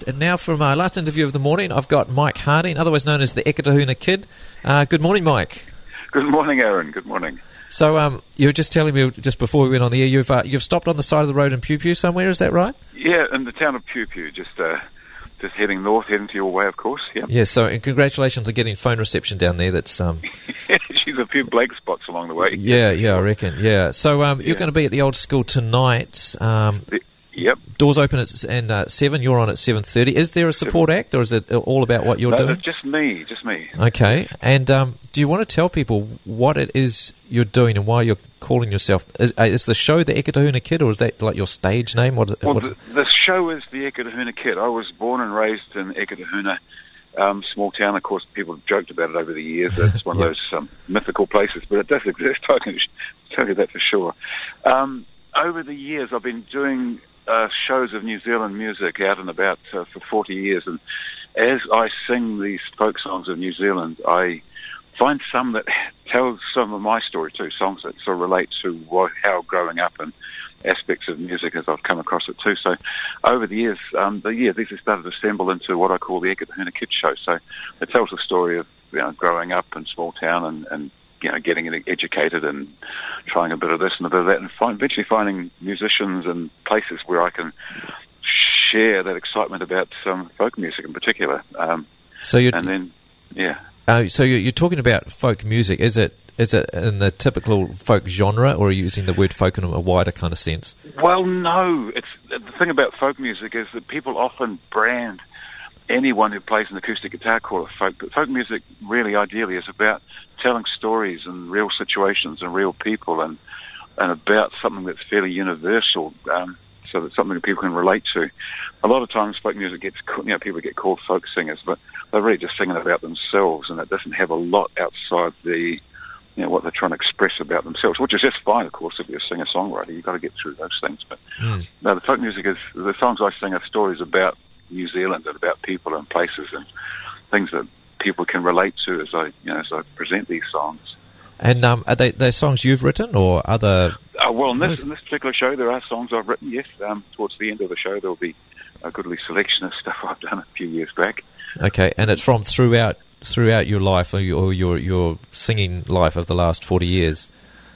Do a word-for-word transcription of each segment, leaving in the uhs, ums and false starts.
and now from our last interview of the morning, I've got Mike Harding, otherwise known as the Eketahuna Kid. Uh, good morning, Mike. Good morning, Aaron. Good morning. So um, you were just telling me just before we went on the air, you've uh, you've stopped on the side of the road in Pew Pew somewhere, is that right? Yeah, in the town of Pew Pew, just uh, just heading north, heading to your way, of course. Yeah. Yeah. So, and congratulations on getting phone reception down there. That's um. She's a few blank spots along the way. Yeah, yeah, I reckon. Yeah. So um, Yeah. you're going to be at the old school tonight. Um, The- Yep. doors open at and uh, seven. You're on at seven thirty. Is there a support act, or is it all about what you're No, doing? it's just me, just me. Okay. And um, do you want to tell people what it is you're doing and why you're calling yourself? Is, uh, is the show the Eketahuna Kid, or is that like your stage name? What? Well, what the, the show is the Eketahuna Kid. I was born and raised in Eketahuna, um, small town. Of course, people have joked about it over the years. It's one Yeah. of those um, mythical places, but it does exist. I can tell you that for sure. Um, over the years, I've been doing uh, shows of New Zealand music out and about uh, for forty years, and as I sing these folk songs of New Zealand, I find some that tell some of my story too, songs that sort of relate to what, how growing up and aspects of music as I've come across it too. So over the years, um, the yeah, these have started to assemble into what I call the Eketahuna Kid Show. So it tells the story of, you know, growing up in small town and, and you know, getting educated and trying a bit of this and a bit of that, and find, eventually finding musicians and places where I can share that excitement about um, folk music in particular. Um, So you're and then, yeah. uh, so you're, you're talking about folk music. Is it is it in the typical folk genre, or are you using the word folk in a wider kind of sense? Well, no. It's the thing about folk music is that people often brand anyone who plays an acoustic guitar call it folk. But folk music really, ideally, is about telling stories and real situations and real people, and and about something that's fairly universal, um, so that something that people can relate to. A lot of times, folk music gets, you know, people get called folk singers, but they're really just singing about themselves, and it doesn't have a lot outside the, you know, what they're trying to express about themselves, which is just fine, of course, if you're a singer-songwriter. You've got to get through those things. But Mm. no, the folk music is, the songs I sing are stories about New Zealand and about people and places and things that people can relate to as I, you know, as I present these songs. And um, are they they songs you've written or other? Uh, well, in this, in this particular show, there are songs I've written, yes. Um, towards the end of the show, there will be a goodly selection of stuff I've done a few years back. Okay, and it's from throughout throughout your life or your or your, your singing life of the last forty years.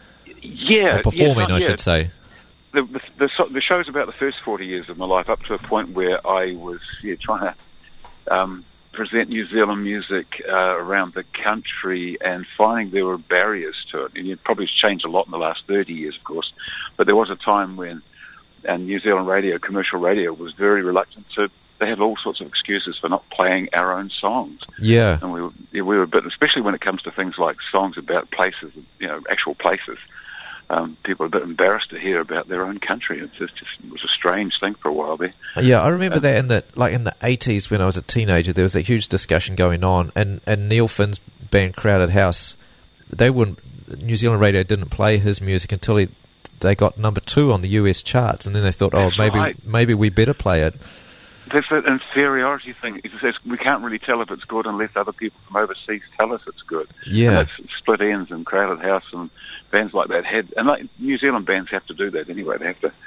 Yeah. Or performing, yes, I yeah. should say. The, the, the, so- the show's about the first forty years of my life, up to a point where I was yeah, trying to um, present New Zealand music uh, around the country and finding there were barriers to it. And it probably has changed a lot in the last thirty years, of course, but there was a time when and New Zealand radio, commercial radio, was very reluctant to. They had all sorts of excuses for not playing our own songs. Yeah. And we were, yeah, we were a bit, especially when it comes to things like songs about places, you know, actual places. Um, people are a bit embarrassed to hear about their own country. It's just, just it was a strange thing for a while there. Yeah, I remember Uh, that in the like in the eighties when I was a teenager. There was a huge discussion going on, and, and Neil Finn's band Crowded House, they wouldn't. New Zealand radio didn't play his music until he, they got number two on the U S charts, and then they thought, oh, That's maybe right. maybe we better play it. There's an inferiority thing. It says we can't really tell if it's good unless other people from overseas tell us it's good. Yeah. And it's Split Ends and Crowded House and bands like that had, and like New Zealand bands have to do that anyway. They have to.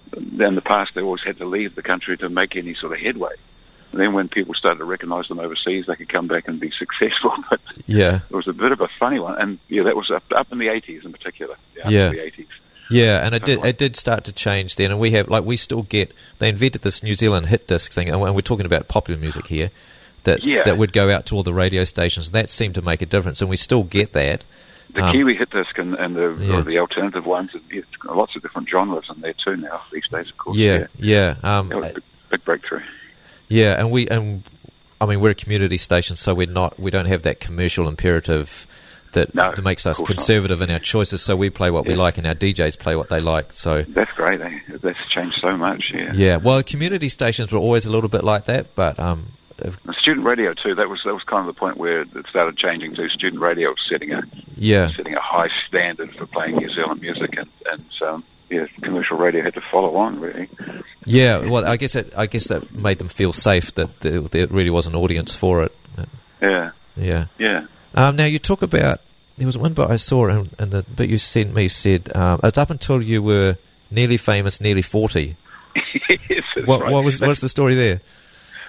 In the past, they always had to leave the country to make any sort of headway. And then when people started to recognise them overseas, they could come back and be successful. But Yeah. it was a bit of a funny one, and yeah, that was up, up in the eighties in particular. Yeah, Yeah. up in the eighties. Yeah, and it did Totally. it did start to change then, and we have like we still get they invented this New Zealand hit disc thing, and we're talking about popular music here, that Yeah. that would go out to all the radio stations. That seemed to make a difference, and we still get that. The Um, Kiwi hit disc and, and the Yeah. or the alternative ones, and it's got lots of different genres in there too now these days, of course. Yeah, yeah, um, That was a big, big breakthrough. yeah, and we and I mean we're a community station, so we're not we don't have that commercial imperative that, No, that makes us of course not. conservative in our choices. So we play what we Yeah. like, and our D Js play what they like. So That's great. Eh? That's changed so much. Yeah. yeah, well, community stations were always a little bit like that, but um, if- And student radio too. That was that was kind of the point where it started changing too. Student radio was setting a yeah, setting a high standard for playing New Zealand music, and and um, yeah, commercial radio had to follow on really. yeah. Well, I guess it, I guess that made them feel safe that there, there really was an audience for it. Yeah. Yeah. Yeah. Um, now you talk about there was one bit I saw, and, and the bit you sent me said um, it's up until you were nearly famous, nearly forty. Yes, that's What, right. what was what's the story there?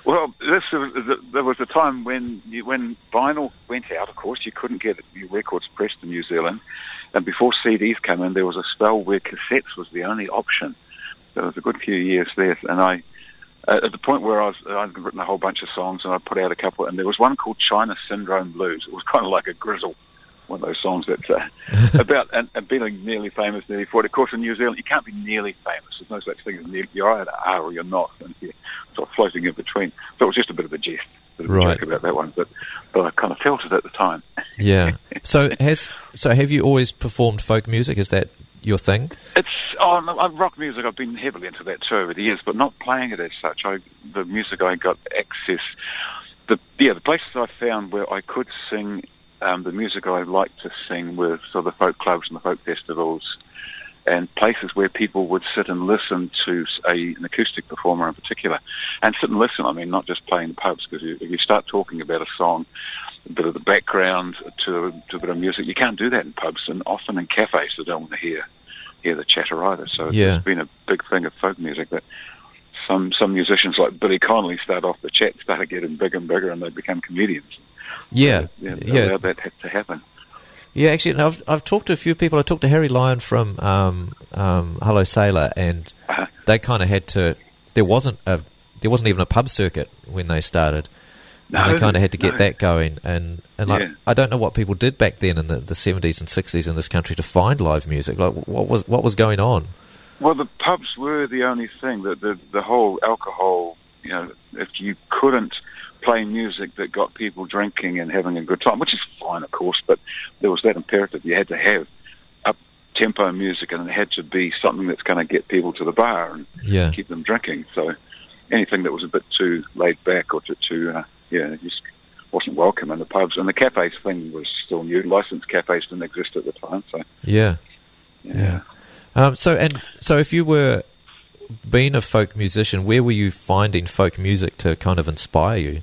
Well, this was, there was a time when you, when vinyl went out. Of course, you couldn't get your records pressed in New Zealand, and before C Ds came in, there was a spell where cassettes was the only option. There was a good few years there, and I, uh, at the point where I was, I'd written a whole bunch of songs, and I put out a couple, and there was one called China Syndrome Blues. It was kind of like a grizzle, one of those songs that uh, about and, and being nearly famous, nearly for it. Of course, in New Zealand, you can't be nearly famous. There's no such thing as nearly. You're either are or you're not, and you're sort of floating in between. So it was just a bit of a jest, a bit of right. a joke about that one, but but I kind of felt it at the time. Yeah. So has so have you always performed folk music? Is that your thing? It's oh, no, rock music. I've been heavily into that too over the years, but not playing it as such. I, the music I got access, the yeah, the places I found where I could sing um, the music I like to sing were sort of the folk clubs and the folk festivals, and places where people would sit and listen to a, an acoustic performer in particular, and sit and listen. I mean, not just playing the pubs, because if you start talking about a song, a bit of the background to, to a bit of music, you can't do that in pubs, and often in cafes they don't want to hear hear the chatter either. So yeah. It's been a big thing of folk music that some some musicians like Billy Connolly start off the chat, started getting bigger and bigger, and they become comedians. Yeah, so, yeah, yeah. allowed that to happen. Yeah, actually, and I've I've talked to a few people. I talked to Harry Lyon from um, um, Hello Sailor, and uh-huh. they kind of had to. There wasn't a there wasn't even a pub circuit when they started. No, and they kind of had to get no. that going, and, and like Yeah. I don't know what people did back then in the, the seventies and sixties in this country to find live music. Like what was what was going on? Well, the pubs were the only thing. The the, the whole alcohol, you know, if you couldn't play music that got people drinking and having a good time, which is fine, of course, but there was that imperative. You had to have up-tempo music, and it had to be something that's going to get people to the bar and Yeah. keep them drinking. So anything that was a bit too laid back or too, too uh, yeah, just wasn't welcome in the pubs. And the cafes thing was still new. Licensed cafes didn't exist at the time, so Yeah, yeah. yeah. Um, so and so, if you were being a folk musician, where were you finding folk music to kind of inspire you?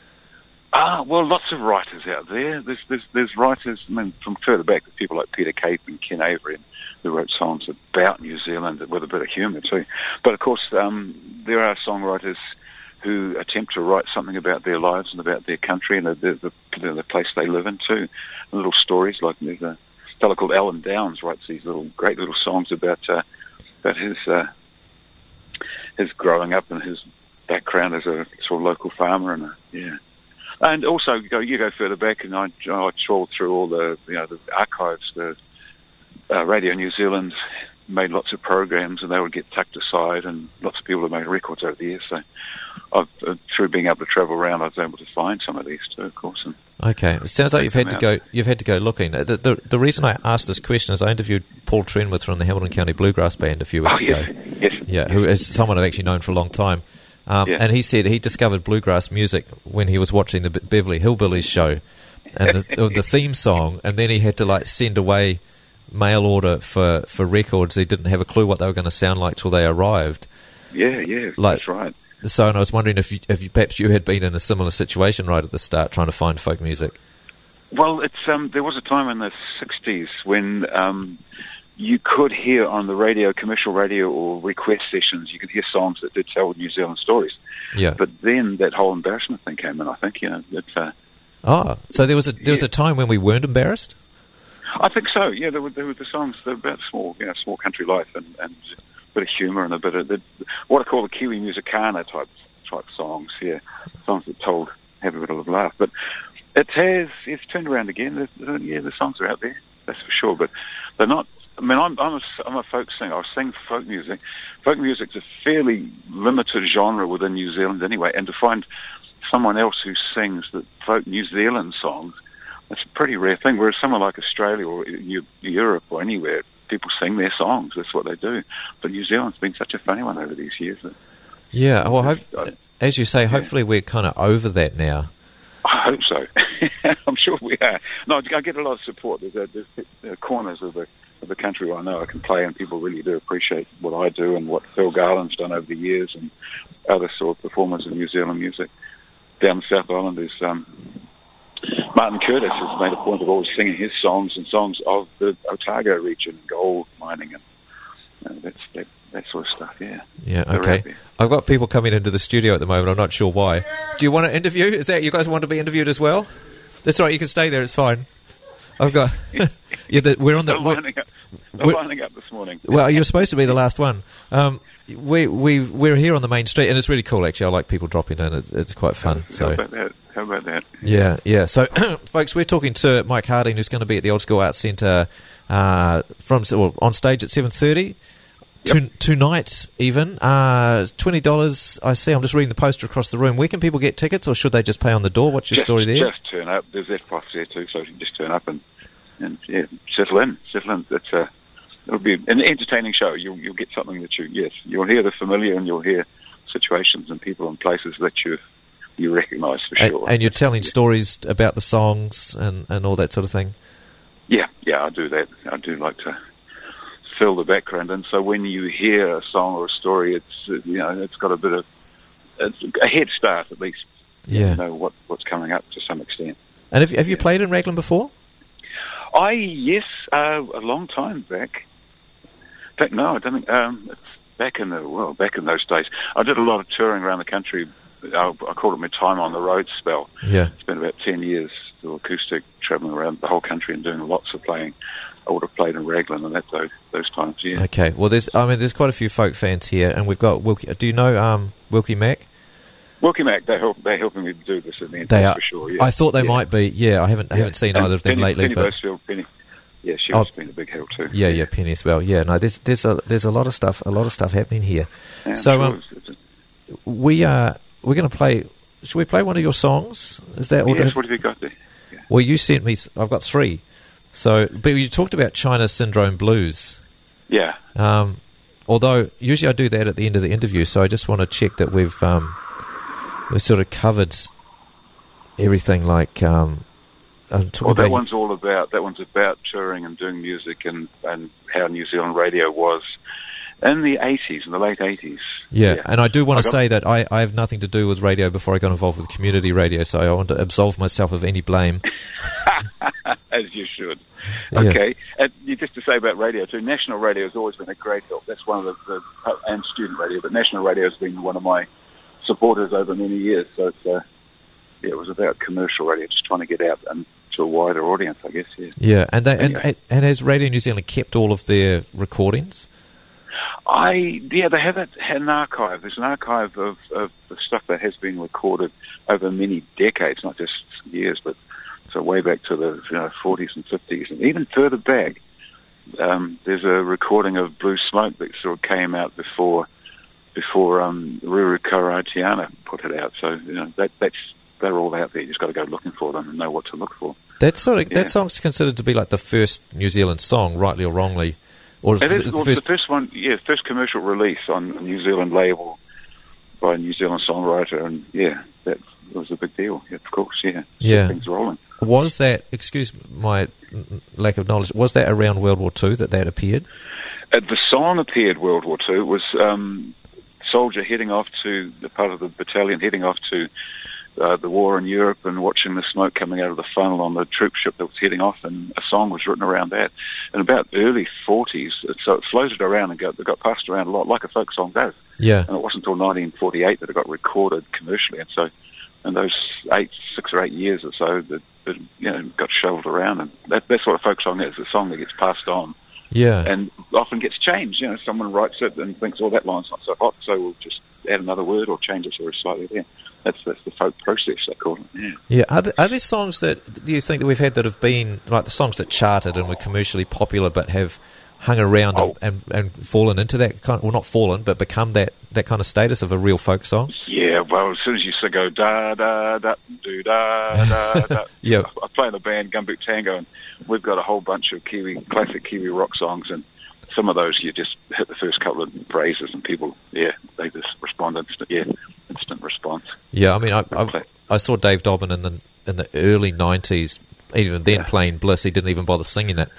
Ah, well, lots of writers out there. There's there's, there's writers, I mean, from further back, there's people like Peter Cape and Ken Avery, who wrote songs about New Zealand with a bit of humour too. But of course, um, there are songwriters who attempt to write something about their lives and about their country and the the, the, the place they live in too. Little stories, like there's a fellow called Alan Downs writes these little great little songs about uh, about his uh, his growing up and his background as a sort of local farmer, and a, yeah. And also, you go you go further back, and I, I trawled through all the you know the archives. The uh, Radio New Zealand made lots of programs, and they would get tucked aside, and lots of people have made records over the years. So, I've, uh, through being able to travel around, I was able to find some of these too, of course. And Okay, it sounds like you've had to out. go. You've had to go looking. The, the the reason I asked this question is I interviewed Paul Trenwith from the Hamilton County Bluegrass Band a few weeks oh yes, ago. yes, Yeah, who is someone I've actually known for a long time. Um, Yeah. And he said he discovered bluegrass music when he was watching the Be- Beverly Hillbillies show, and the, the theme song, and then he had to like send away mail order for, for records. He didn't have a clue what they were going to sound like till they arrived. yeah, yeah. Like- that's right. So, and I was wondering if you, if you, perhaps you had been in a similar situation right at the start, trying to find folk music. Well, it's um, there was a time in the sixties when um, you could hear on the radio, commercial radio or request sessions, you could hear songs that did tell New Zealand stories. Yeah. But then that whole embarrassment thing came in, I think, you know. It, uh, Oh, so there was a there was Yeah. a time when we weren't embarrassed. I think so, yeah. There were, there were the songs that were about small, you know, small country life and, and a bit of humour and a bit of the, what I call the Kiwi Musicana type type songs, yeah. Songs that told, have a bit of a laugh. But it has, it's turned around again. There's, yeah, the songs are out there, that's for sure. But they're not, I mean, I'm, I'm, a, I'm a folk singer. I sing folk music. Folk music's a fairly limited genre within New Zealand anyway, and to find someone else who sings the folk New Zealand songs, that's a pretty rare thing. Whereas someone like Australia or Eu- Europe or anywhere, people sing their songs. That's what they do. But New Zealand's been such a funny one over these years. That Yeah, well, hope, as you say, hopefully we're kind of over that now. I hope so. I'm sure we are. No, I get a lot of support. There's, a, there's, there's corners of the of the country where I know I can play, and people really do appreciate what I do and what Phil Garland's done over the years, and other sort of performers in New Zealand music. Down the South Island is um, Martin Curtis has made a point of always singing his songs and songs of the Otago region, gold mining, and uh, that's that, that sort of stuff. Yeah. Yeah. They're Okay. out there. I've got people coming into the studio at the moment. I'm not sure why. Do you want to interview? Is that you guys want to be interviewed as well? That's all right. You can stay there. It's fine. I've got. yeah, the, we're on the. They're lining up. They're lining up this morning. Well, you're supposed to be the last one. Um, we we we're here on the main street, and it's really cool. Actually, I like people dropping in. It's, it's quite fun. How So. about that? How about that? Yeah, yeah. So, folks, we're talking to Mike Harding, who's going to be at the Old School Arts Centre uh, from well, on stage at seven thirty. Yep. Two, two nights even. Uh, twenty dollars, I see. I'm just reading the poster across the room. Where can people get tickets, or should they just pay on the door? What's your just, story there? Just turn up. There's F P O S there too, so you can just turn up and, and yeah, settle in. Settle in. It's a, it'll be an entertaining show. You'll, you'll get something that you, yes, you'll hear the familiar and you'll hear situations and people and places that you you recognise for And, sure. and you're telling yeah. stories about the songs and, and all that sort of thing? Yeah, yeah, I do that. I do like to fill the background, and so when you hear a song or a story, it's uh, you know it's got a bit of it's a head start at least. Yeah. You know what what's coming up to some extent. And have, have you Yeah. played in Raglan before? I yes, uh, a long time back. In fact, no, I don't think um, it's back in the well, back in those days. I did a lot of touring around the country. I, I called it my time on the road spell. Yeah. It's been about ten years, still acoustic, travelling around the whole country and doing lots of playing. I would have played in Raglan and that those, those times, yeah. Okay. Well, there's I mean, there's quite a few folk fans here, and we've got Wilkie. Do you know um, Wilkie Mack? Wilkie Mack, they're, help, they're helping me do this event, They are for sure. Yeah. I thought they yeah. might be. Yeah, I haven't I Yeah. haven't seen And either of them Penny, lately. Penny but Boasfield, Penny, yeah, she Oh. has been a big help too. yeah, yeah, Penny as well. Yeah, no, there's there's a there's a lot of stuff, a lot of stuff happening here. Yeah, I'm so sure um, it's- it's we are we're going to play. Should we play one of your songs? Is that a- or yes, have- what have you got there? Yeah. well, you sent me. Th- I've got three. So, but you talked about China Syndrome Blues. Yeah. Um, although usually I do that at the end of the interview, so I just want to check that we've um, we've sort of covered everything. Like um, I'm talking Well, that about one's all about that one's about touring and doing music and, and how New Zealand radio was in the eighties, in the late eighties. yeah, and I do want I to got- say that I, I have nothing to do with radio before I got involved with community radio, so I want to absolve myself of any blame. As you should. Yeah. Okay. And you- just to say about radio too, national radio has always been a great help. That's one of the, the and student radio, but national radio has been one of my supporters over many years. So it's uh, yeah, it was about commercial radio, just trying to get out and to a wider audience, I guess. Yeah. Yeah, and they and, Anyway. and has Radio New Zealand kept all of their recordings? I yeah, they have a, an archive. There's an archive of, of the stuff that has been recorded over many decades, not just years, but so way back to the you know, forties and fifties, and even further back. Um, there's a recording of Blue Smoke that sort of came out before before um, Ruru Karaitiana put it out. So you know that that's they're all out there. You just got to go looking for them and know what to look for. That sort of Yeah. that song's considered to be like the first New Zealand song, rightly or wrongly, or It it's is, the well, first. the first one, yeah, first commercial release on a New Zealand label by a New Zealand songwriter, and yeah, that was a big deal. Yeah, of course, yeah, Yeah. things rolling. Was that? Excuse my mm, lack of knowledge. Was that around World War Two that that appeared? Uh, the song appeared World War Two. It was um, soldier heading off to the part of the battalion heading off to uh, the war in Europe and watching the smoke coming out of the funnel on the troop ship that was heading off, and a song was written around that. In about early forties, it, so it floated around and got, it got passed around a lot, like a folk song does. Yeah, And it wasn't until nineteen forty-eight that it got recorded commercially, and so in those eight, six or eight years or so, that it, you know, got shoveled around, and that, that's what a folk song is, a song that gets passed on yeah, and often gets changed. You know, someone writes it and thinks, oh, that line's not so hot, so we'll just add another word or change it so it's slightly there. That's, that's the folk process, they call it, yeah. yeah. Are there, are there songs that do you think that we've had that have been like the songs that charted and were commercially popular, but have hung around Oh. and, and, and fallen into that kind? Well, not fallen, but become that, that kind of status of a real folk song? Yeah, well, as soon as you say go da da da do da da da, Yeah. I play in a band, Gumboot Tango, and we've got a whole bunch of Kiwi classic Kiwi rock songs, and some of those you just hit the first couple of phrases, and people, yeah, they just respond instant, yeah, instant response. Yeah, I mean, I I, Okay. I saw Dave Dobbin in the in the early nineties, even then Yeah. playing Bliss. He didn't even bother singing it.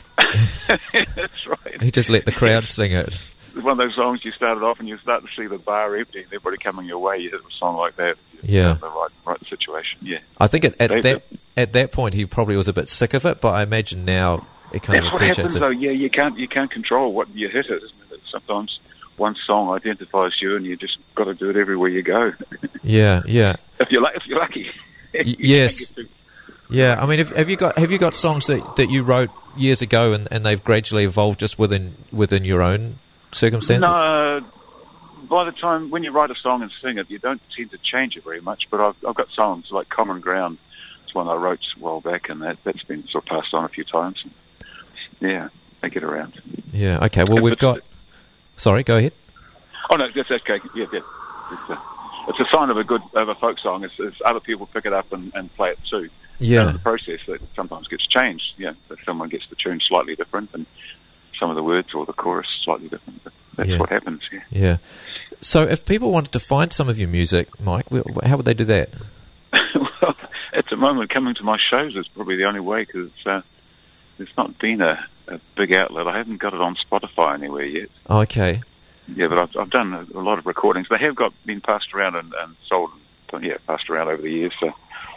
That's right. He just let the crowd sing it. It's one of those songs you started off and you start to see the bar empty and everybody coming your way. You hit a song like that. You're Yeah. in the right, right situation. Yeah. I think at, at Dave- that at that point he probably was a bit sick of it, but I imagine now it kind That's of what happens, appreciates though. it. Yeah, you can't you can't control what you hit it. Isn't it? Sometimes one song identifies you, and you just got to do it everywhere you go. Yeah, yeah. If you're, if you're lucky. Y- yes. Yeah, I mean, have, have you got have you got songs that, that you wrote years ago and, and they've gradually evolved just within within your own circumstances? No. By the time when you write a song and sing it, you don't tend to change it very much. But I've I've got songs like "Common Ground." It's one I wrote a while back, and that that's been sort of passed on a few times. Yeah, they get around. Yeah. Okay. Well, we've got. Sorry. Go ahead. Oh no, that's okay. Yeah, yeah. It's a, it's a sign of a good of a folk song. It's, it's other people pick it up and, and play it too. Yeah. And the process that sometimes gets changed. Yeah, if someone gets the tune slightly different and some of the words or the chorus slightly different. But that's yeah. what happens. Yeah. Yeah. So, if people wanted to find some of your music, Mike, how would they do that? Well, at the moment, coming to my shows is probably the only way because uh, there's not been a, a big outlet. I haven't got it on Spotify anywhere yet. Okay. Yeah, but I've, I've done a, a lot of recordings. They have got been passed around and, and sold. Yeah, passed around over the years. So.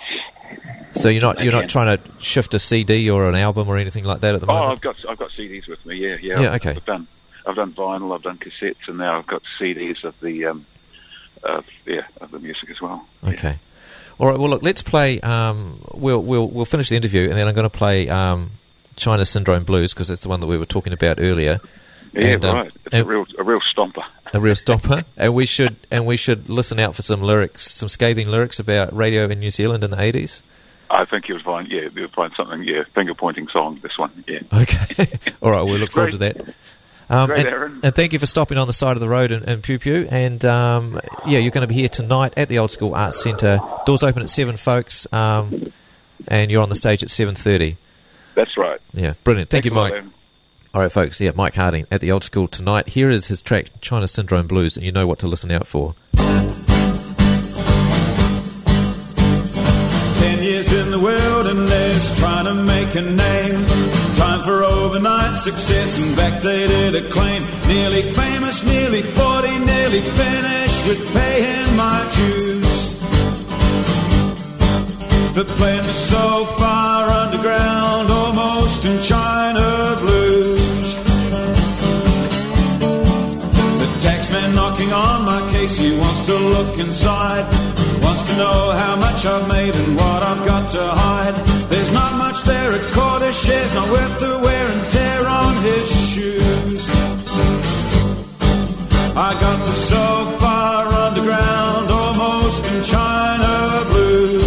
So you're not you're not trying to shift a C D or an album or anything like that at the moment? Oh, I've got I've got C Ds with me. Yeah, yeah. Yeah, I've, okay. I've done I've done vinyl, I've done cassettes, and now I've got C Ds of the um, of yeah of the music as well. Okay. Yeah. All right. Well, look, let's play. Um, we'll we'll we'll finish the interview, and then I'm going to play um, China Syndrome Blues because it's the one that we were talking about earlier. Yeah, and, right. Um, it's a real a real stomper. A real stomper, and we should and we should listen out for some lyrics, some scathing lyrics about radio in New Zealand in the eighties. I think you'll find, yeah, you'll find something, yeah, finger-pointing song, this one, yeah. Okay. All right, we'll look forward Great. to that. Um, Great, and, Aaron. and thank you for stopping on the side of the road in, in Pew Pew. And, um, yeah, you're going to be here tonight at the Old School Arts Centre. Doors open at seven, folks, um, and you're on the stage at seven thirty. That's right. Yeah, brilliant. Thank Thanks you, a lot, Mike. Aaron. All right, folks, yeah, Mike Harding at the Old School tonight. Here is his track, China Syndrome Blues, and you know what to listen out for. Ten years in the wilderness, trying to make a name. Time for overnight success and backdated acclaim. Nearly famous, nearly forty, nearly finished with paying my dues. But playing the so far underground, almost in China blues. The taxman knocking on my case, he wants to look inside. Wants to know how much I've made and what I've got to hide. There's not much there at quarter shares, not worth the wear and tear on his shoes. I got the so far underground, almost in China blues.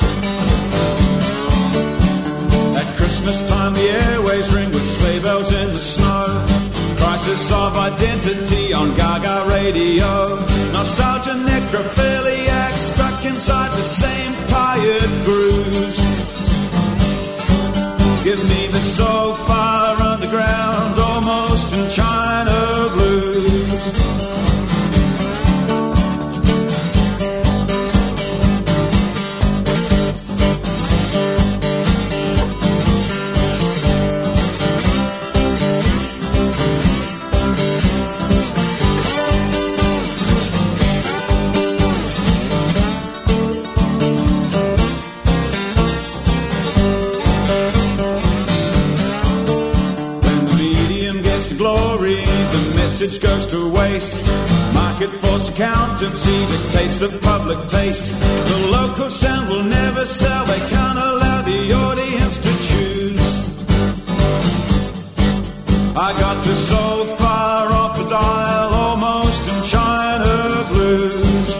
At Christmas time the airways ring with sleigh bells in the snow. Crisis of identity on Gaga radio. Nostalgia necrophiliac stuck inside the same tired grooves. Give me the so far underground, almost in China blues. Message goes to waste. Market force accountancy dictates the public taste. The local sound will never sell. They can't allow the audience to choose. I got the so far off the dial, almost in China blues.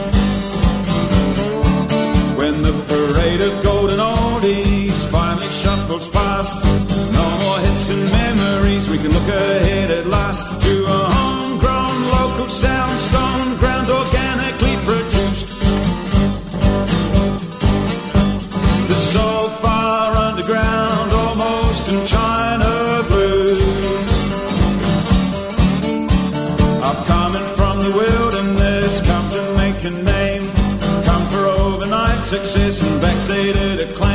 When the parade of golden oldies finally shuffles past, no more hits and memories. We can look ahead at last to a homegrown local sound, stone ground organically produced. The so far underground, almost in China blues. I've come in from the wilderness, come to make a name, come for overnight success and backdated acclaim.